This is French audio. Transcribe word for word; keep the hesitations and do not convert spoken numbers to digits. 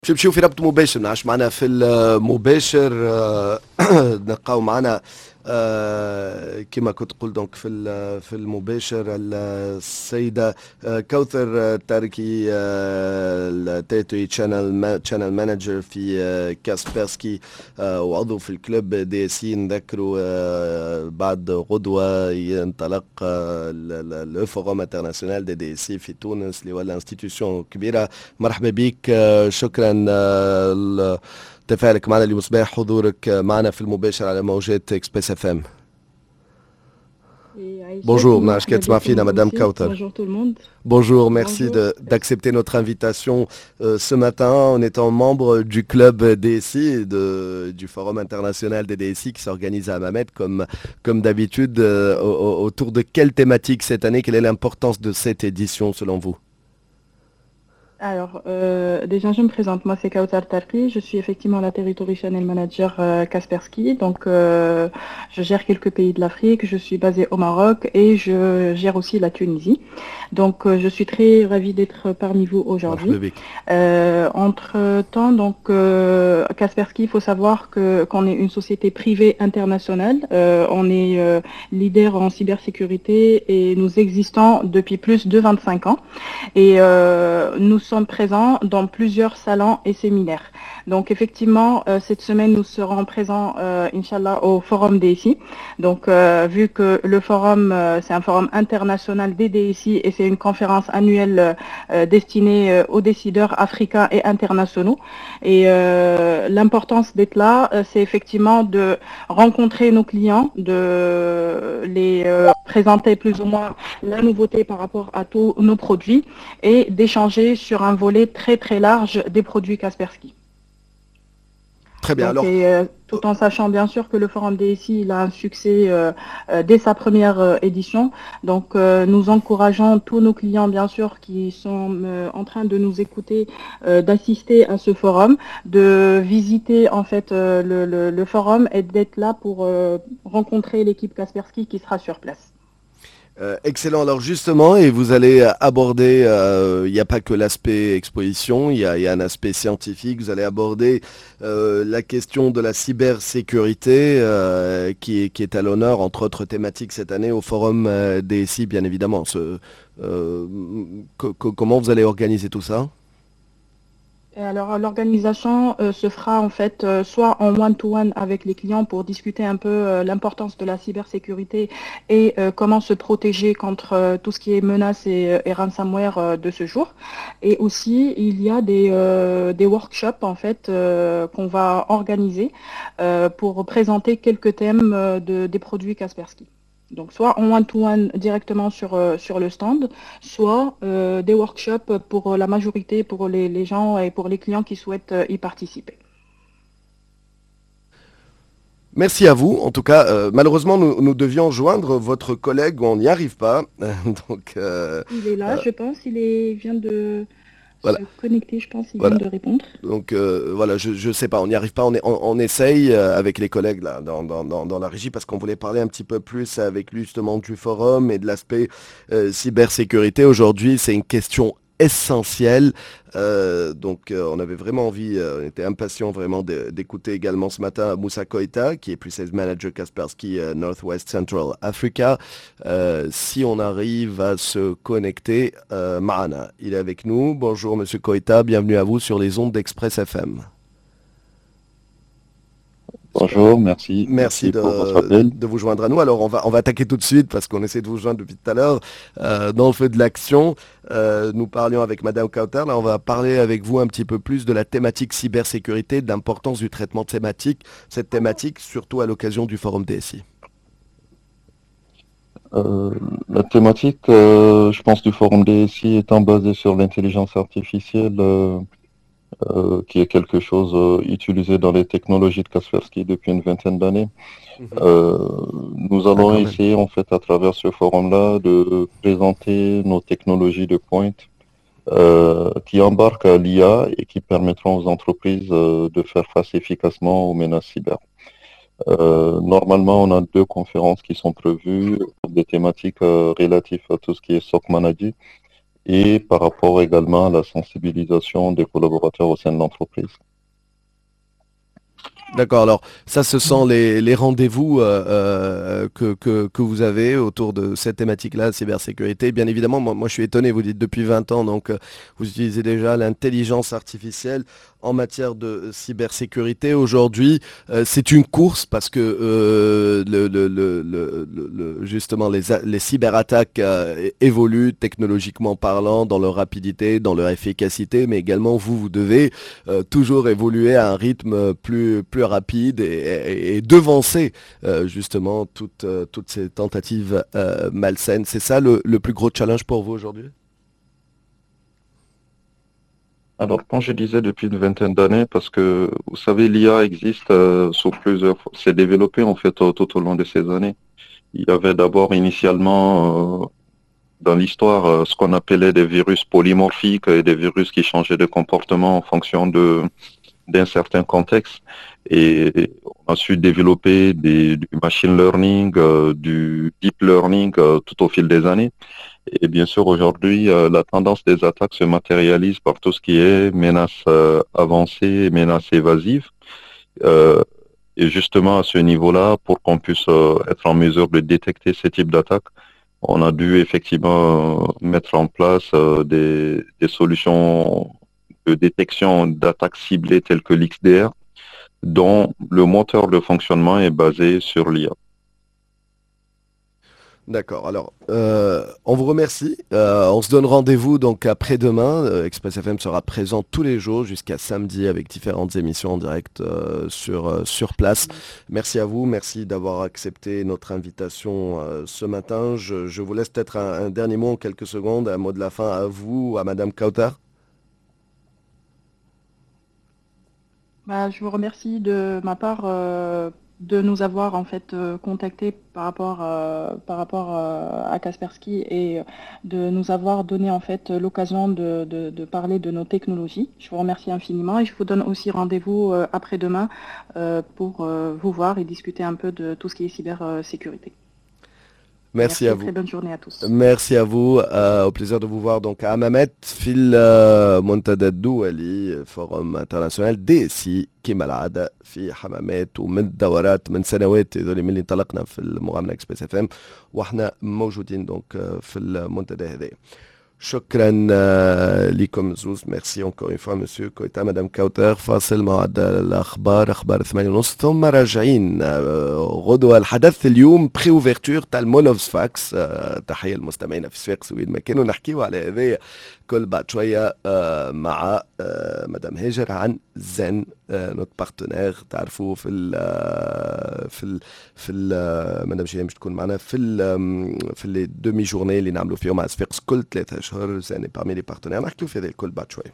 باش نمشيو في ربط مباشر نعيش معنا في المباشر آه، نلقاو معنا آه، كما كنت قلت دونك في ال- في المباشر السيدة آه، كوثر آه، تاركي التيتوي تشانل تشانل مانجر في آه، كاسبرسكي آه، وعضو في الكلوب دي سي. نذكروا آه، بعد غدوة ينطلق لو فوروم انترناسيونال دي دي سي في تونس اللي ولا انستيتيوشن كبيرة. مرحبا بك آه، شكرا آه، ل- تفاعلك معنا اليوم صباح، حضورك آه، معنا في المباشر على موجات اكسبريس اف ام. Et Aïchek, Bonjour, marhaba Nashket bik Smafina, moi Madame aussi. Kauter. Bonjour tout le monde. Bonjour, merci Bonjour. de- d'accepter notre invitation euh, ce matin en étant membre du club D S I, de, du Forum international des D S I qui s'organise à Hammamet comme, comme d'habitude. Euh, au- au- autour de quelle thématique cette année? Quelle est l'importance de cette édition selon vous? Alors, euh, déjà, je me présente. Moi, c'est Kautar Tarki. Je suis effectivement la Territory Channel Manager euh, Kaspersky. Donc, euh, je gère quelques pays de l'Afrique. Je suis basée au Maroc et je gère aussi la Tunisie. Donc, euh, je suis très ravie d'être parmi vous مرحبا aujourd'hui. بك. Euh, entre-temps, donc, euh, Kaspersky, il faut savoir que qu'on est une société privée internationale. Euh, on est euh, leader en cybersécurité et nous existons depuis plus de vingt-cinq ans. Et euh, nous sommes présents dans plusieurs salons et séminaires. Donc effectivement, euh, cette semaine, nous serons présents, euh, Inch'Allah, au Forum D S I. Donc euh, vu que le forum, euh, c'est un forum international des D S I et c'est une conférence annuelle euh, destinée euh, aux décideurs africains et internationaux. Et euh, l'importance d'être là, euh, c'est effectivement de rencontrer nos clients, de les euh, présenter plus ou moins la nouveauté par rapport à tous nos produits et d'échanger sur un volet très très large des produits Kaspersky. Très bien, Donc, alors et, euh, euh, tout en sachant bien sûr que le Forum D S I il a un succès euh, euh, dès sa première euh, édition. Donc, euh, nous encourageons tous nos clients bien sûr qui sont euh, en train de nous écouter, euh, d'assister à ce forum, de visiter en fait euh, le, le, le forum et d'être là pour euh, rencontrer l'équipe Kaspersky qui sera sur place. Euh, excellent. Alors justement, et vous allez euh, aborder, euh, il n'y a pas que l'aspect exposition, il y a, il y a un aspect scientifique. Vous allez aborder euh, la question de la cybersécurité euh, qui, est, qui est à l'honneur, entre autres thématiques cette année, au Forum euh, D S I, bien évidemment. Ce, euh, co- co- comment vous allez organiser tout ça? Et alors, l'organisation euh, se fera en fait euh, soit en one-to-one avec les clients pour discuter un peu euh, l'importance de la cybersécurité et euh, comment se protéger contre euh, tout ce qui est menaces et, euh, et ransomware euh, de ce jour. Et aussi, il y a des, euh, des workshops en fait euh, qu'on va organiser euh, pour présenter quelques thèmes euh, de, des produits Kaspersky. Donc, soit en one-to-one directement sur, euh, sur le stand, soit euh, des workshops pour la majorité, pour les, les gens et pour les clients qui souhaitent euh, y participer. Merci à vous. En tout cas, euh, malheureusement, nous, nous devions joindre votre collègue, on n'y arrive pas. Donc, euh, Il est là, euh, je pense, il est, vient de voilà, se connecter, je pense, il vient voilà. de répondre. Donc euh, voilà, je ne sais pas, on n'y arrive pas, on, est- on- on essaye euh, avec les collègues là, dans, dans- dans- dans la régie parce qu'on voulait parler un petit peu plus avec lui justement du forum et de l'aspect euh, cybersécurité. Aujourd'hui, c'est une question essentielle. Euh, donc euh, on avait vraiment envie, euh, on était impatient vraiment de- d'écouter également ce matin Moussa Koita, qui est Pre-Sales Manager Kaspersky euh, Northwest Central Africa. Euh, si on arrive à se connecter, euh, Maana, il est avec nous. Bonjour Monsieur Koita, bienvenue à vous sur les ondes d'Express F M. Super. Bonjour, merci, Merci merci pour votre de, appel. de vous joindre à nous. Alors on va, on va attaquer tout de suite parce qu'on essaie de vous joindre depuis tout à l'heure. Euh, dans le feu de l'action, euh, nous parlions avec Madame Kauter. Là, on va parler avec vous un petit peu plus de la thématique cybersécurité, de l'importance du traitement thématique, cette thématique, surtout à l'occasion du Forum D S I. Euh, la thématique, euh, je pense, du forum D S I étant basée sur l'intelligence artificielle, euh, euh, qui est quelque chose euh, utilisé dans les technologies de Kaspersky depuis une vingtaine d'années. Mhm. Euh, nous Ah, allons quand même. essayer, en fait, à travers ce forum-là, de présenter nos technologies de pointe euh, qui embarquent à l'I A et qui permettront aux entreprises euh, de faire face efficacement aux menaces cyber. Euh, normalement, on a deux conférences qui sont prévues, des thématiques euh, relatives à tout ce qui est S O C Manager et par rapport également à la sensibilisation des collaborateurs au sein de l'entreprise. D'accord, alors ça, ce sont les, les rendez-vous euh, euh, que, que, que vous avez autour de cette thématique-là, cybersécurité. Bien évidemment, moi, moi je suis étonné, vous dites depuis vingt ans, donc euh, vous utilisez déjà l'intelligence artificielle en matière de cybersécurité. Aujourd'hui, euh, c'est une course parce que euh, le, le, le, le, le- justement les, a- les cyberattaques euh, évoluent technologiquement parlant dans leur rapidité, dans leur efficacité, mais également vous, vous devez euh, toujours évoluer à un rythme plus, plus rapide et, et- et devancer euh, justement toutes, euh, toutes ces tentatives euh, malsaines. C'est ça le, le plus gros challenge pour vous aujourd'hui? Alors, quand je disais depuis une vingtaine d'années, parce que vous savez, l'I A existe euh, sous plusieurs, s'est développé en fait tout, tout au long de ces années. Il y avait d'abord initialement euh, dans l'histoire euh, ce qu'on appelait des virus polymorphiques et des virus qui changeaient de comportement en fonction de d'un certain contexte. Et on a su développer des, du machine learning, euh, du deep learning euh, tout au fil des années. Et bien sûr, aujourd'hui, euh, la tendance des attaques se matérialise par tout ce qui est menaces euh, avancées, menaces évasives. Euh, et justement, à ce niveau-là, pour qu'on puisse euh, être en mesure de détecter ce type d'attaques, on a dû effectivement euh, mettre en place euh, des, des solutions de détection d'attaques ciblées telles que l'X D R, dont le moteur de fonctionnement est basé sur l'I A. D'accord. Alors, euh, on vous remercie. Euh, on se donne rendez-vous donc après-demain. Euh, Express F M sera présent tous les jours jusqu'à samedi avec différentes émissions en direct euh, sur, euh, sur place. Merci à vous. Merci d'avoir accepté notre invitation euh, ce matin. Je, je vous laisse peut-être un, un dernier mot en quelques secondes, un mot de la fin à vous, à Madame Kauter. Bah, je vous remercie de ma part euh, de nous avoir en fait euh, contactés par rapport euh, par rapport euh, à Kaspersky et de nous avoir donné en fait l'occasion de, de, de parler de nos technologies. Je vous remercie infiniment et je vous donne aussi rendez-vous euh, après-demain euh, pour euh, vous voir et discuter un peu de tout ce qui est cybersécurité. Merci Merci à et vous. très bonne journée à tous. Merci à vous. Euh, au plaisir de vous voir donc à Hammamet في المنتدى الدولي فورم انترناسيونال دي سي كما العادة في حمامات ومن الدورات من سنوات هذول من اللي انطلقنا في المغامرة اكسبريس اف ام واحنا موجودين دونك آه، في المنتدى هذا. شكرا آه، لكم زوز. ميرسي encore une fois monsieur كويتا مدام كوتر. فاصل موعد الاخبار اخبار ثمانية ونص ثم راجعين آه، غدوة الحدث اليوم بري اوفرتور تاع المولوفز فاكس. آه، تحية للمستمعين في صفاقس وين ما كانوا نحكيو على هذايا كل بعد شوية آه، مع آه، مدام هاجر عن زين نوت بارتنير. تعرفوا في ال في ال في ال مدام شيماء باش تكون معنا في ال في لي دومي جورني اللي نعملوا فيهم مع صفاقس كل ثلاثة اشهر. زين بارمي لي بارتنير نحكيو في هذا الكل بعد شوية.